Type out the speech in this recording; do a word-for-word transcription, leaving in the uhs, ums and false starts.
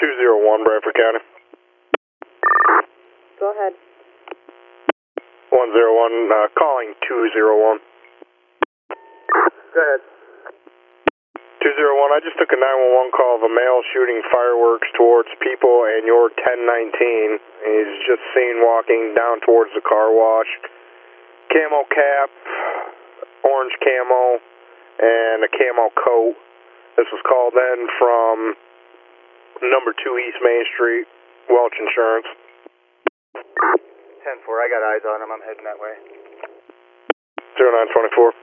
two zero one, Bradford County. Go ahead. one zero one, uh, calling two zero one. Go ahead. two zero one, I just took a nine one one call of a male shooting fireworks towards people and your ten nineteen. He's just seen walking down towards the car wash. Camo cap, orange camo, and a camo coat. This was called in from number two East Main Street, Welch Insurance. ten four, I got eyes on him. I'm heading that way. zero nine two four.